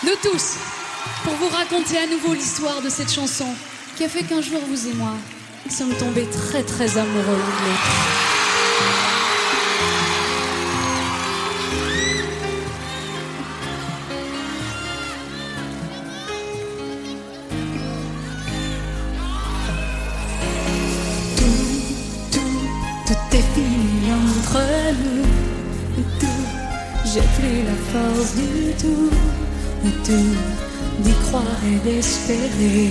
Nous tous, pour vous raconter à nouveau l'histoire de cette chanson qui a fait qu'un jour vous et moi sommes tombés très très amoureux l'un de l'autre. Tout est fini entre nous, tout, j'ai plus la force du tout, d'y croire et d'espérer.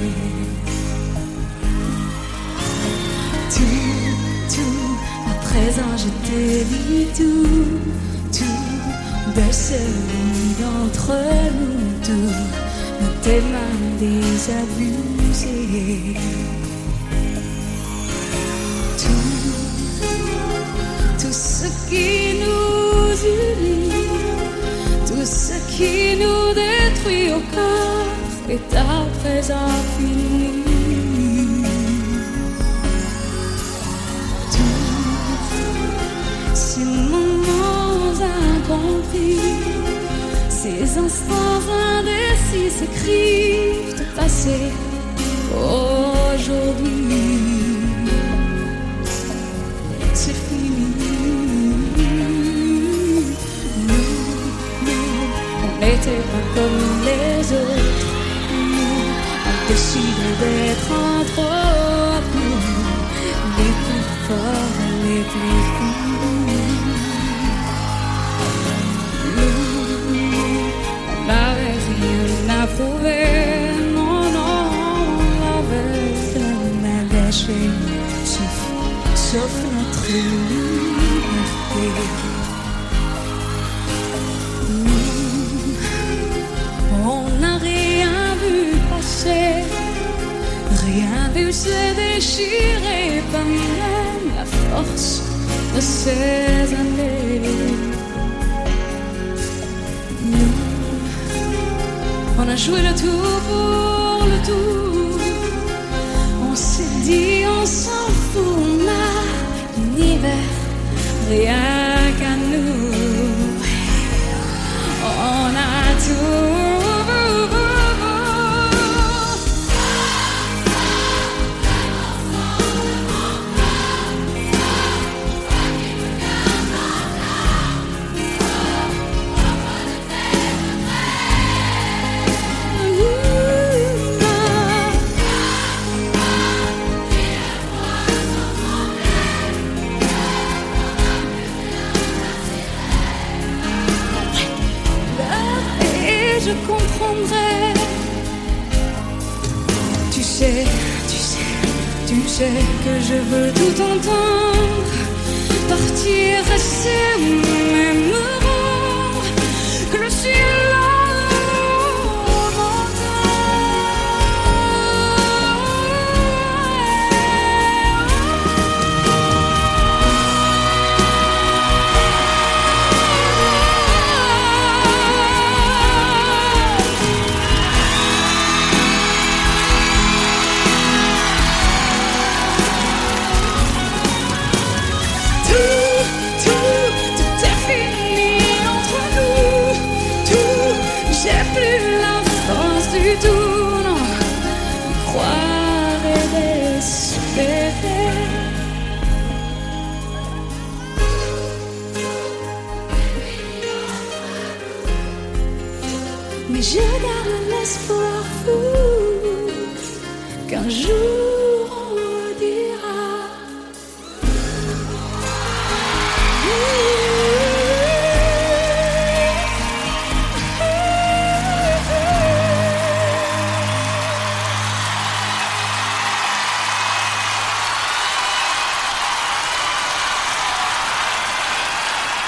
Tout, à présent je te dis tout, de celui d'entre nous, tout, de tes mains désabusées. Tout ce qui nous unit, tout ce qui nous détruit au corps est à présent fini. Tous ces moments incompris, ces instants indécis s'écrivent de passé aujourd'hui. C'est fini. On n'était pas comme les autres. On décidait d'être entre nous, les plus forts et les plus fous. On n'avait rien à prouver. Non, on avait rien à lâcher, sauf notre liberté. On n'a rien vu passer, rien vu se déchirer, pas même la force de ces années. Nous, on a joué le tout pour le tout. On s'est dit, on s'en fout, on a l'univers rien qu'à nous. On a tout. Je comprendrai. Tu sais que je veux tout entendre, partir, rester, même me rendre, que le ciel tout, non, croire et espérer. Mais je garde l'espoir fou qu'un jour